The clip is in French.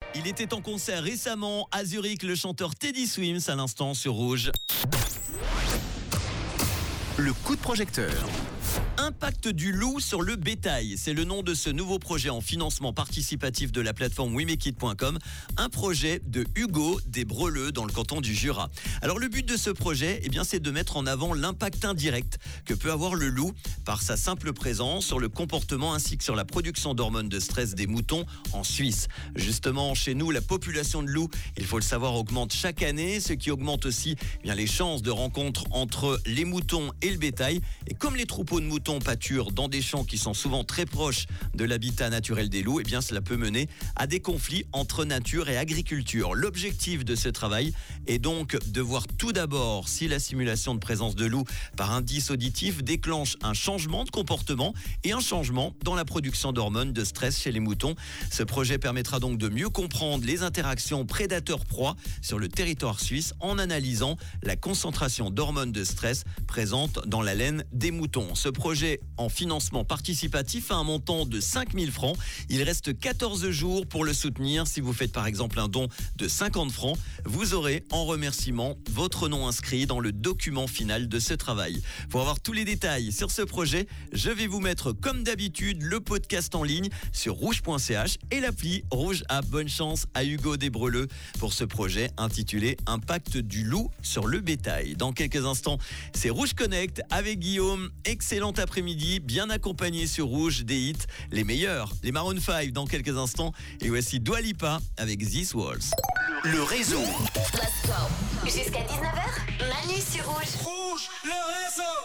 Il était en concert récemment à Zurich, le chanteur Teddy Swims, à l'instant sur Rouge. Le coup de projecteur. Impact du loup sur le bétail, c'est le nom de ce nouveau projet en financement participatif de la plateforme wemekit.com, un projet de Hugo des Breleux dans le canton du Jura. Alors le but de ce projet, c'est de mettre en avant l'impact indirect que peut avoir le loup par sa simple présence sur le comportement ainsi que sur la production d'hormones de stress des moutons en Suisse. Justement, chez nous, la population de loups, il faut le savoir, augmente chaque année, ce qui augmente aussi les chances de rencontre entre les moutons et le bétail. Et comme les troupeaux de moutons pâturent dans des champs qui sont souvent très proches de l'habitat naturel des loups, cela peut mener à des conflits entre nature et agriculture. L'objectif de ce travail est donc de voir tout d'abord si la simulation de présence de loups par indice auditif déclenche un changement de comportement et un changement dans la production d'hormones de stress chez les moutons. Ce projet permettra donc de mieux comprendre les interactions prédateurs-proies sur le territoire suisse en analysant la concentration d'hormones de stress présente dans la laine des moutons. Ce projet en financement participatif à un montant de 5 000 francs. Il reste 14 jours pour le soutenir. Si vous faites par exemple un don de 50 francs, vous aurez en remerciement votre nom inscrit dans le document final de ce travail. Pour avoir tous les détails sur ce projet, je vais vous mettre comme d'habitude le podcast en ligne sur rouge.ch et l'appli Rouge App. Bonne chance à Hugo des Breleux pour ce projet intitulé Impact du loup sur le bétail. Dans quelques instants, c'est Rouge Connect avec Guillaume. Excellent après-midi, bien accompagné sur Rouge, des hits, les meilleurs, les Maroon 5 dans quelques instants. Et voici Dua Lipa avec This Walls. Le réseau. Let's go. Jusqu'à 19h, Manu sur Rouge. Rouge, le réseau.